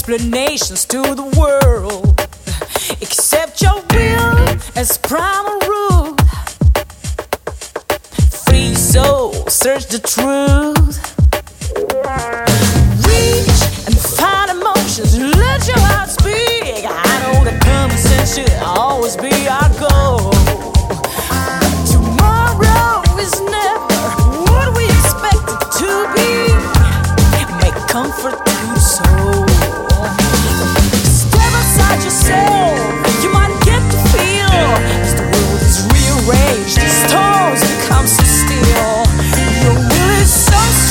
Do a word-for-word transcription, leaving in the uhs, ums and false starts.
explanations to the world. Accept your will as primal rule. Free soul, search the truth. Reach and find emotions, let your heart speak. I know that common sense should always be our goal. Tomorrow is never what we expect it to be. Make comfort to the soul.